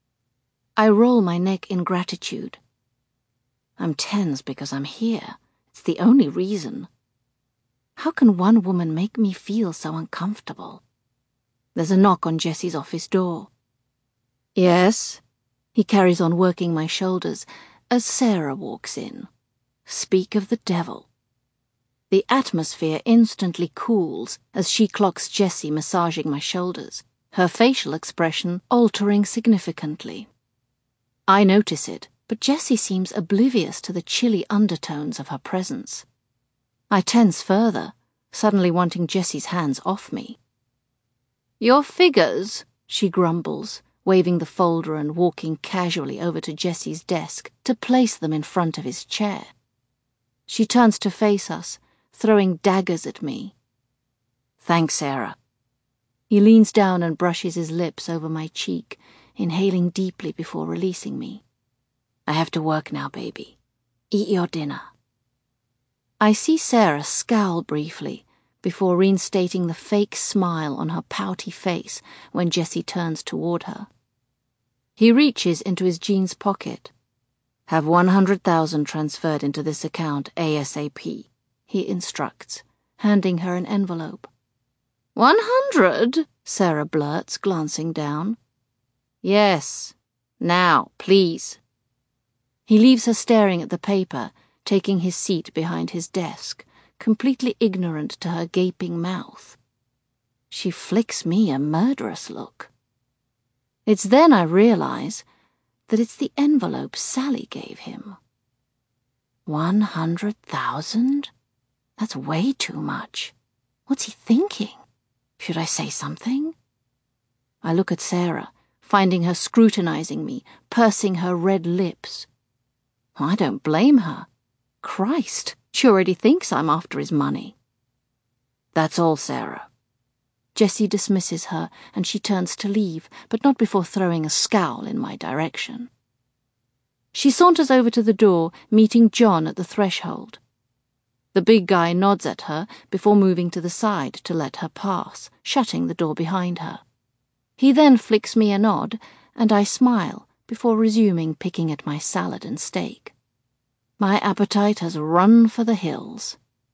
I roll my neck in gratitude. I'm tense because I'm here. It's the only reason. How can one woman make me feel so uncomfortable? There's a knock on Jesse's office door. Yes? He carries on working my shoulders as Sarah walks in. Speak of the devil. The atmosphere instantly cools as she clocks Jessie massaging my shoulders, her facial expression altering significantly. I notice it, but Jessie seems oblivious to the chilly undertones of her presence. I tense further, suddenly wanting Jessie's hands off me. Your figures, she grumbles, waving the folder and walking casually over to Jessie's desk to place them in front of his chair. She turns to face us, throwing daggers at me. Thanks, Sarah. He leans down and brushes his lips over my cheek, inhaling deeply before releasing me. I have to work now, baby. Eat your dinner. I see Sarah scowl briefly before reinstating the fake smile on her pouty face when Jessie turns toward her. He reaches into his jeans pocket. Have 100,000 transferred into this account ASAP, he instructs, handing her an envelope. 100? Sarah blurts, glancing down. Yes. Now, please. He leaves her staring at the paper, taking his seat behind his desk, completely ignorant to her gaping mouth. She flicks me a murderous look. It's then I realize that it's the envelope Sally gave him. 100,000? That's way too much. What's he thinking? Should I say something? I look at Sarah, finding her scrutinizing me, pursing her red lips. I don't blame her. Christ, she already thinks I'm after his money. That's all, Sarah. Jessie dismisses her, and she turns to leave, but not before throwing a scowl in my direction. She saunters over to the door, meeting John at the threshold. The big guy nods at her before moving to the side to let her pass, shutting the door behind her. He then flicks me a nod, and I smile before resuming picking at my salad and steak. My appetite has run for the hills.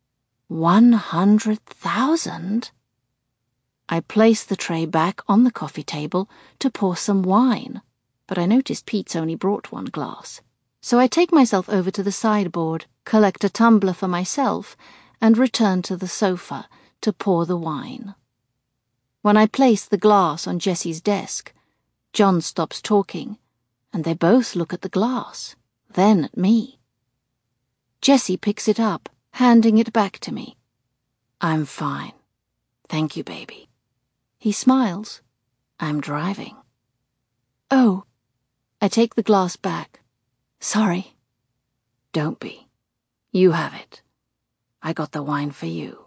100,000? I place the tray back on the coffee table to pour some wine, but I noticed Pete's only brought one glass. So I take myself over to the sideboard, collect a tumbler for myself, and return to the sofa to pour the wine. When I place the glass on Jessie's desk, John stops talking, and they both look at the glass, then at me. Jessie picks it up, handing it back to me. I'm fine. Thank you, baby. He smiles. I'm driving. Oh. I take the glass back. Sorry. Don't be. You have it. I got the wine for you.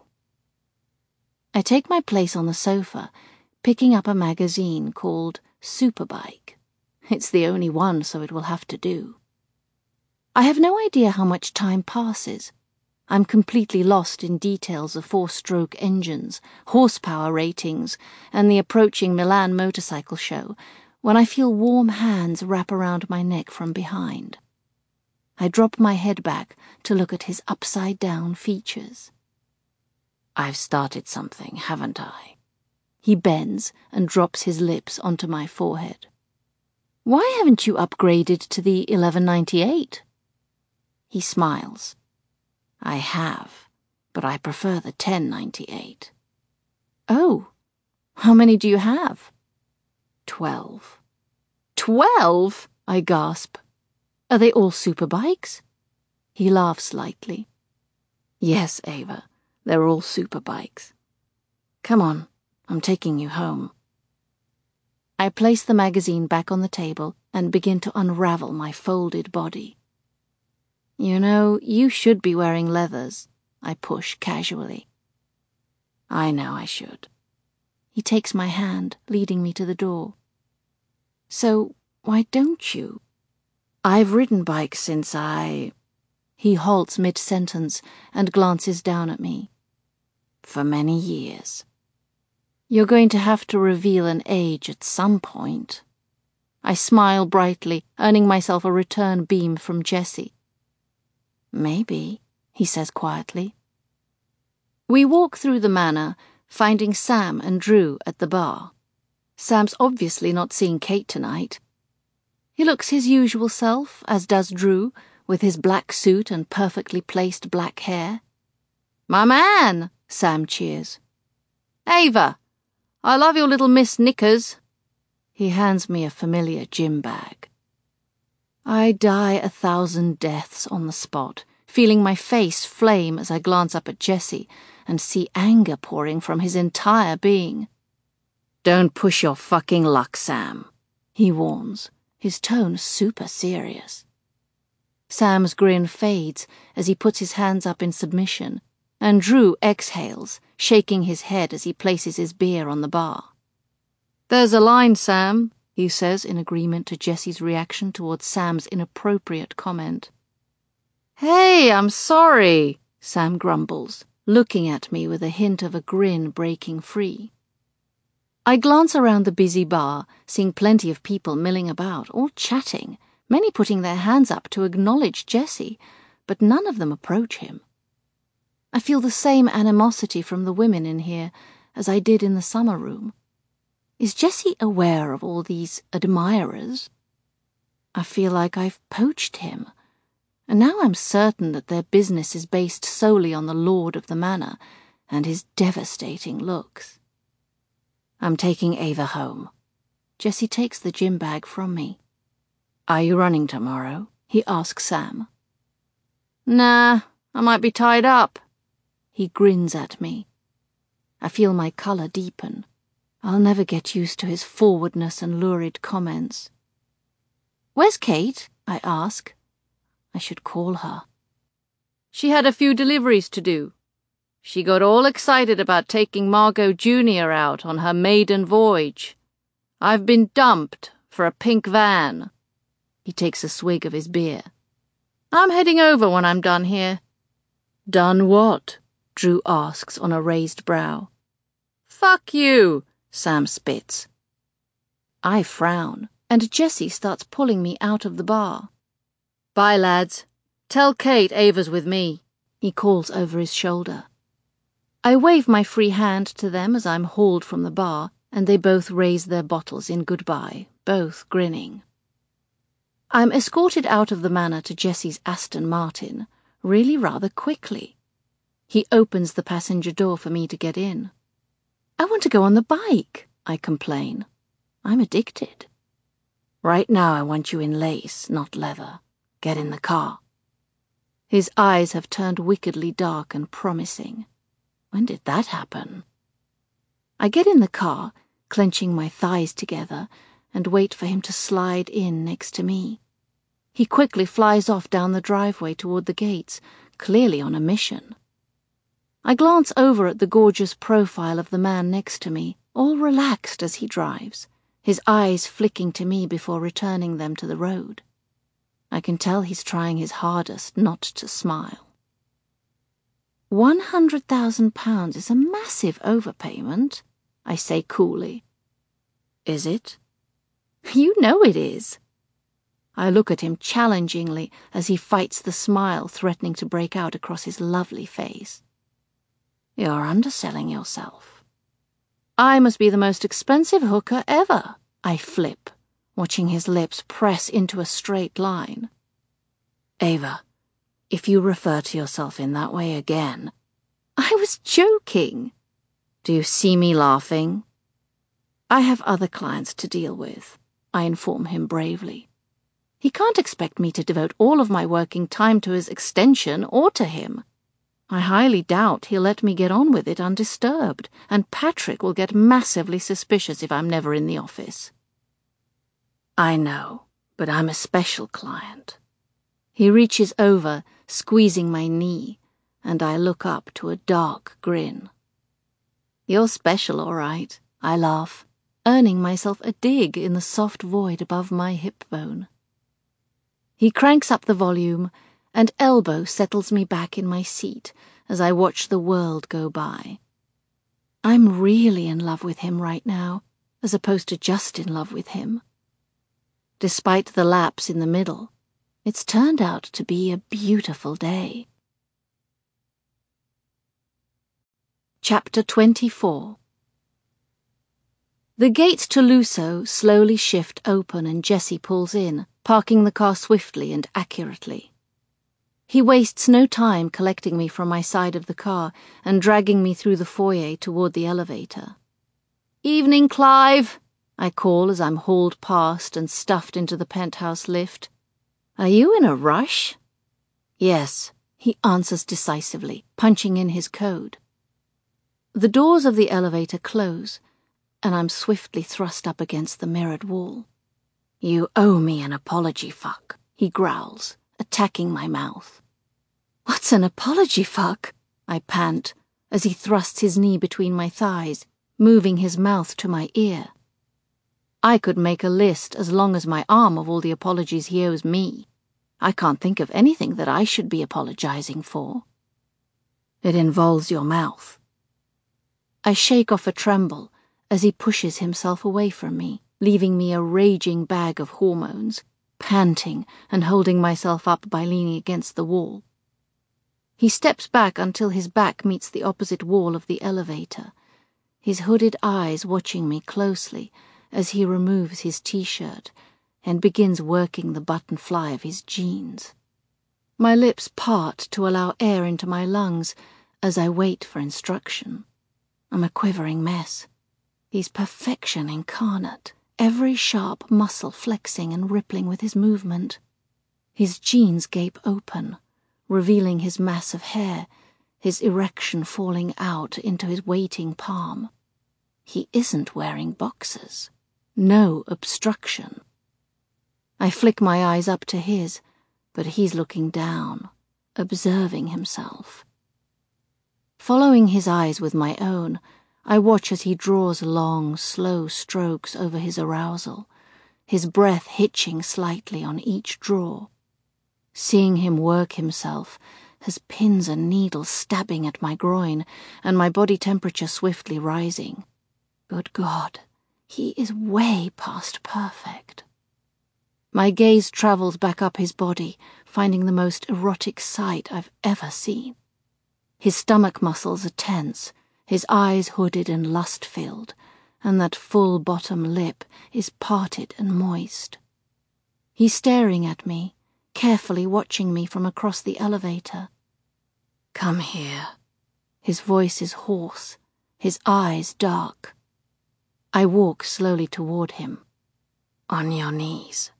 I take my place on the sofa, picking up a magazine called Superbike. It's the only one, so it will have to do. I have no idea how much time passes. I'm completely lost in details of 4-stroke engines, horsepower ratings, and the approaching Milan motorcycle show when I feel warm hands wrap around my neck from behind. I drop my head back to look at his upside-down features. I've started something, haven't I? He bends and drops his lips onto my forehead. Why haven't you upgraded to the 1198? He smiles. I have, but I prefer the 1098. Oh, how many do you have? 12. 12? I gasp. Are they all superbikes? He laughs lightly. Yes, Ava, they're all superbikes. Come on, I'm taking you home. I place the magazine back on the table and begin to unravel my folded body. You know, you should be wearing leathers, I push casually. I know I should. He takes my hand, leading me to the door. So, why don't you? I've ridden bikes since I... He halts mid-sentence and glances down at me. For many years. You're going to have to reveal an age at some point. I smile brightly, earning myself a return beam from Jessie. Maybe, he says quietly. We walk through the manor, finding Sam and Drew at the bar. Sam's obviously not seeing Kate tonight. He looks his usual self, as does Drew, with his black suit and perfectly placed black hair. "My man!" Sam cheers. "Ava, I love your little Miss Knickers." He hands me a familiar gym bag. I die 1,000 deaths on the spot, feeling my face flame as I glance up at Jesse and see anger pouring from his entire being. "Don't push your fucking luck, Sam," he warns, his tone super serious. Sam's grin fades as he puts his hands up in submission, and Drew exhales, shaking his head as he places his beer on the bar. "There's a line, Sam," he says in agreement to Jesse's reaction towards Sam's inappropriate comment. "Hey, I'm sorry," Sam grumbles, looking at me with a hint of a grin breaking free. I glance around the busy bar, seeing plenty of people milling about, all chatting, many putting their hands up to acknowledge Jesse, but none of them approach him. I feel the same animosity from the women in here as I did in the summer room. Is Jesse aware of all these admirers? I feel like I've poached him, and now I'm certain that their business is based solely on the lord of the manor and his devastating looks. I'm taking Ava home. Jesse takes the gym bag from me. "Are you running tomorrow?" he asks Sam. "Nah, I might be tied up." He grins at me. I feel my colour deepen. I'll never get used to his forwardness and lurid comments. "Where's Kate?" I ask. I should call her. "She had a few deliveries to do. She got all excited about taking Margot Jr. out on her maiden voyage. I've been dumped for a pink van." He takes a swig of his beer. "I'm heading over when I'm done here." "Done what?" Drew asks on a raised brow. "Fuck you," Sam spits. I frown, and Jesse starts pulling me out of the bar. "Bye, lads. Tell Kate Ava's with me," he calls over his shoulder. I wave my free hand to them as I'm hauled from the bar, and they both raise their bottles in goodbye, both grinning. I'm escorted out of the manor to Jesse's Aston Martin, really rather quickly. He opens the passenger door for me to get in. "I want to go on the bike," I complain. I'm addicted. "Right now I want you in lace, not leather. Get in the car." His eyes have turned wickedly dark and promising. When did that happen? I get in the car, clenching my thighs together, and wait for him to slide in next to me. He quickly flies off down the driveway toward the gates, clearly on a mission. I glance over at the gorgeous profile of the man next to me, all relaxed as he drives, his eyes flicking to me before returning them to the road. I can tell he's trying his hardest not to smile. £100,000 is a massive overpayment, I say coolly. Is it? You know it is. I look at him challengingly as he fights the smile threatening to break out across his lovely face. You're underselling yourself. I must be the most expensive hooker ever, I flip, watching his lips press into a straight line. Ava, if you refer to yourself in that way again... I was joking. Do you see me laughing? I have other clients to deal with, I inform him bravely. He can't expect me to devote all of my working time to his extension or to him. I highly doubt he'll let me get on with it undisturbed, and Patrick will get massively suspicious if I'm never in the office. I know, but I'm a special client. He reaches over, squeezing my knee, and I look up to a dark grin. You're special, all right, I laugh, earning myself a dig in the soft void above my hip bone. He cranks up the volume, and elbow settles me back in my seat as I watch the world go by. I'm really in love with him right now, as opposed to just in love with him. Despite the lapse in the middle, it's turned out to be a beautiful day. Chapter 24. The gates to Luso slowly shift open and Jesse pulls in, parking the car swiftly and accurately. He wastes no time collecting me from my side of the car and dragging me through the foyer toward the elevator. "Evening, Clive," I call as I'm hauled past and stuffed into the penthouse lift. "Are you in a rush?" "Yes," he answers decisively, punching in his code. The doors of the elevator close, and I'm swiftly thrust up against the mirrored wall. "You owe me an apology, fuck," he growls, attacking my mouth. "What's an apology, fuck?" I pant, as he thrusts his knee between my thighs, moving his mouth to my ear. I could make a list as long as my arm of all the apologies he owes me. I can't think of anything that I should be apologizing for. "It involves your mouth." I shake off a tremble as he pushes himself away from me, leaving me a raging bag of hormones, panting and holding myself up by leaning against the wall. He steps back until his back meets the opposite wall of the elevator, his hooded eyes watching me closely as he removes his t-shirt and begins working the button fly of his jeans. My lips part to allow air into my lungs as I wait for instruction. I'm a quivering mess. He's perfection incarnate, every sharp muscle flexing and rippling with his movement. His jeans gape open, revealing his mass of hair, his erection falling out into his waiting palm. He isn't wearing boxers. No obstruction. I flick my eyes up to his, but he's looking down, observing himself. Following his eyes with my own, I watch as he draws long, slow strokes over his arousal, his breath hitching slightly on each draw. Seeing him work himself has pins and needles stabbing at my groin and my body temperature swiftly rising. Good God, he is way past perfect. My gaze travels back up his body, finding the most erotic sight I've ever seen. His stomach muscles are tense, his eyes hooded and lust-filled, and that full bottom lip is parted and moist. He's staring at me, carefully watching me from across the elevator. "Come here." His voice is hoarse, his eyes dark. I walk slowly toward him. "On your knees."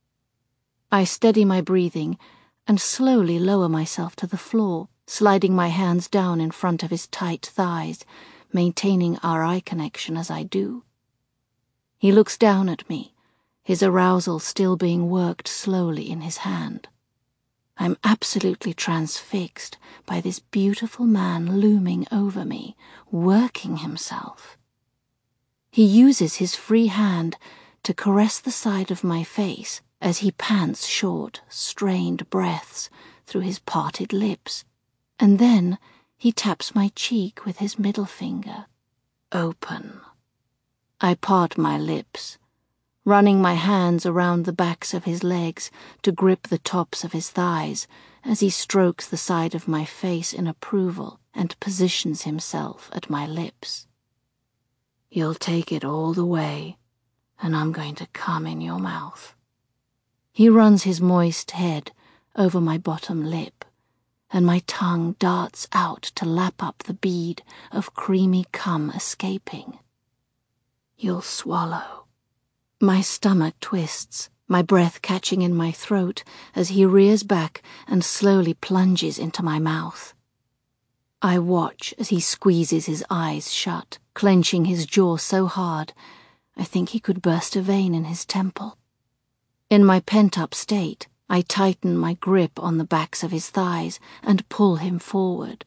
I steady my breathing and slowly lower myself to the floor, sliding my hands down in front of his tight thighs, maintaining our eye connection as I do. He looks down at me, his arousal still being worked slowly in his hand. I'm absolutely transfixed by this beautiful man looming over me, working himself. He uses his free hand to caress the side of my face as he pants short, strained breaths through his parted lips, and then he taps my cheek with his middle finger. "Open." I part my lips, running my hands around the backs of his legs to grip the tops of his thighs as he strokes the side of my face in approval and positions himself at my lips. "You'll take it all the way, and I'm going to come in your mouth." He runs his moist head over my bottom lip, and my tongue darts out to lap up the bead of creamy cum escaping. "You'll swallow." My stomach twists, my breath catching in my throat as he rears back and slowly plunges into my mouth. I watch as he squeezes his eyes shut, clenching his jaw so hard I think he could burst a vein in his temple. In my pent-up state, I tighten my grip on the backs of his thighs and pull him forward.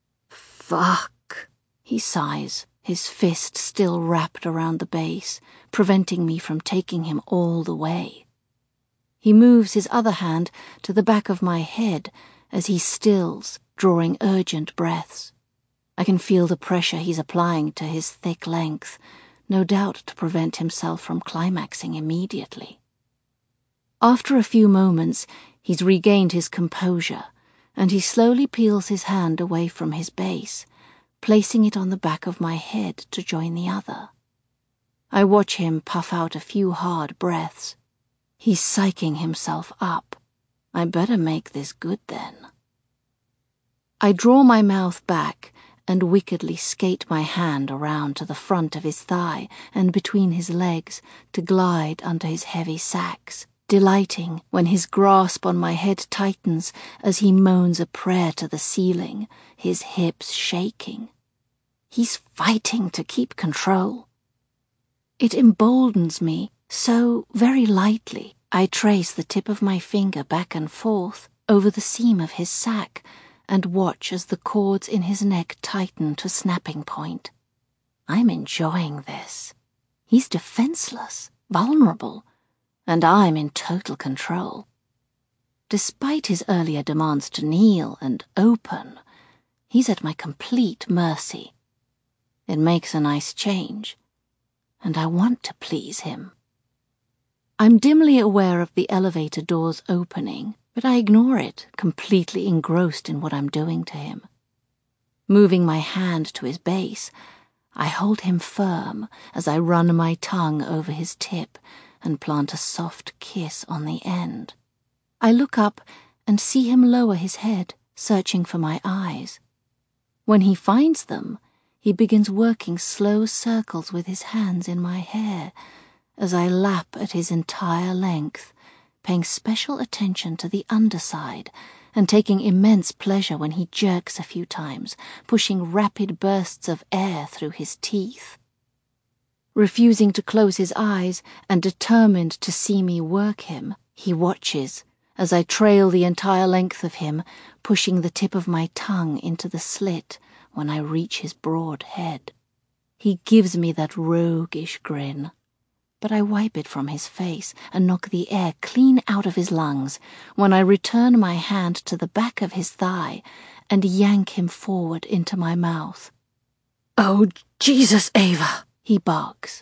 "Fuck," he sighs, his fist still wrapped around the base, preventing me from taking him all the way. He moves his other hand to the back of my head as he stills, drawing urgent breaths. I can feel the pressure he's applying to his thick length, no doubt to prevent himself from climaxing immediately. After a few moments, he's regained his composure, and he slowly peels his hand away from his base, placing it on the back of my head to join the other. I watch him puff out a few hard breaths. He's psyching himself up. I better make this good then. I draw my mouth back and wickedly skate my hand around to the front of his thigh and between his legs to glide under his heavy sacs, delighting when his grasp on my head tightens as he moans a prayer to the ceiling, his hips shaking. He's fighting to keep control. It emboldens me, so very lightly I trace the tip of my finger back and forth over the seam of his sack and watch as the cords in his neck tighten to snapping point. I'm enjoying this. He's defenseless, vulnerable, and I'm in total control. Despite his earlier demands to kneel and open, he's at my complete mercy. It makes a nice change, and I want to please him. I'm dimly aware of the elevator doors opening, but I ignore it, completely engrossed in what I'm doing to him. Moving my hand to his base, I hold him firm as I run my tongue over his tip and plant a soft kiss on the end. I look up and see him lower his head, searching for my eyes. When he finds them, he begins working slow circles with his hands in my hair as I lap at his entire length, paying special attention to the underside and taking immense pleasure when he jerks a few times, pushing rapid bursts of air through his teeth. Refusing to close his eyes and determined to see me work him, he watches as I trail the entire length of him, pushing the tip of my tongue into the slit when I reach his broad head. He gives me that roguish grin, but I wipe it from his face and knock the air clean out of his lungs when I return my hand to the back of his thigh and yank him forward into my mouth. "Oh, Jesus, Ava!" he barks.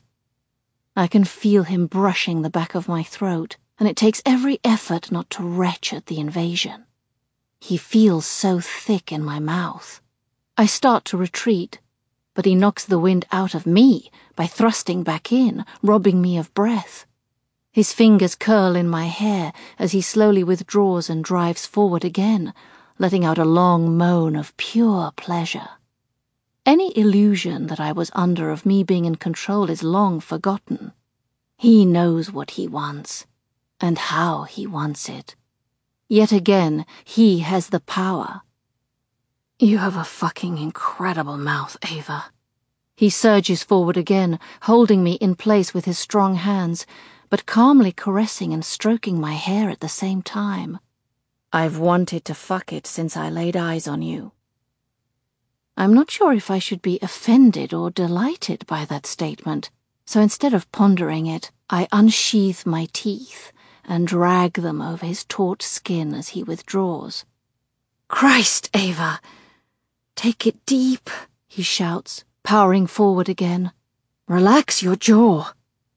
I can feel him brushing the back of my throat, and it takes every effort not to retch at the invasion. He feels so thick in my mouth. I start to retreat, but he knocks the wind out of me by thrusting back in, robbing me of breath. His fingers curl in my hair as he slowly withdraws and drives forward again, letting out a long moan of pure pleasure. Any illusion that I was under of me being in control is long forgotten. He knows what he wants, and how he wants it. Yet again, he has the power. "You have a fucking incredible mouth, Ava." He surges forward again, holding me in place with his strong hands, but calmly caressing and stroking my hair at the same time. "I've wanted to fuck it since I laid eyes on you." I'm not sure if I should be offended or delighted by that statement, so instead of pondering it, I unsheath my teeth and drag them over his taut skin as he withdraws. "Christ, Ava! Take it deep," he shouts, powering forward again. "Relax your jaw."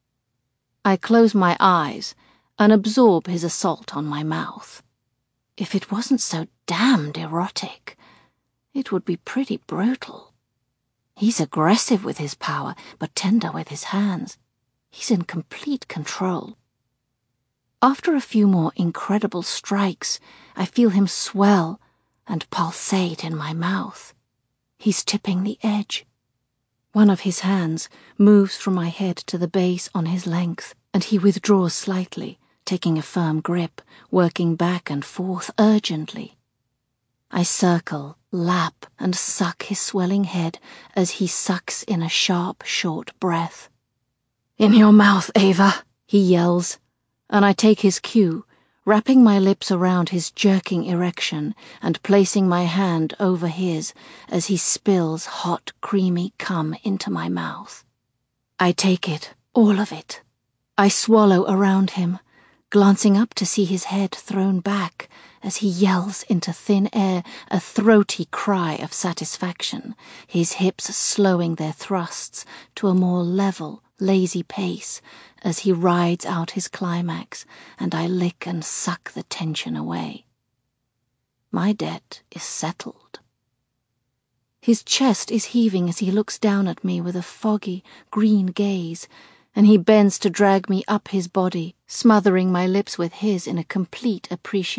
I close my eyes and absorb his assault on my mouth. If it wasn't so damned erotic, it would be pretty brutal. He's aggressive with his power, but tender with his hands. He's in complete control. After a few more incredible strikes, I feel him swell and pulsate in my mouth. He's tipping the edge. One of his hands moves from my head to the base on his length, and he withdraws slightly, taking a firm grip, working back and forth urgently. I circle, lap, and suck his swelling head as he sucks in a sharp, short breath. "In your mouth, Ava," he yells, and I take his cue, wrapping my lips around his jerking erection and placing my hand over his as he spills hot, creamy cum into my mouth. I take it, all of it. I swallow around him, glancing up to see his head thrown back as he yells into thin air a throaty cry of satisfaction, his hips slowing their thrusts to a more level, lazy pace as he rides out his climax, and I lick and suck the tension away. My debt is settled. His chest is heaving as he looks down at me with a foggy, green gaze, and he bends to drag me up his body, smothering my lips with his in a complete appreciation.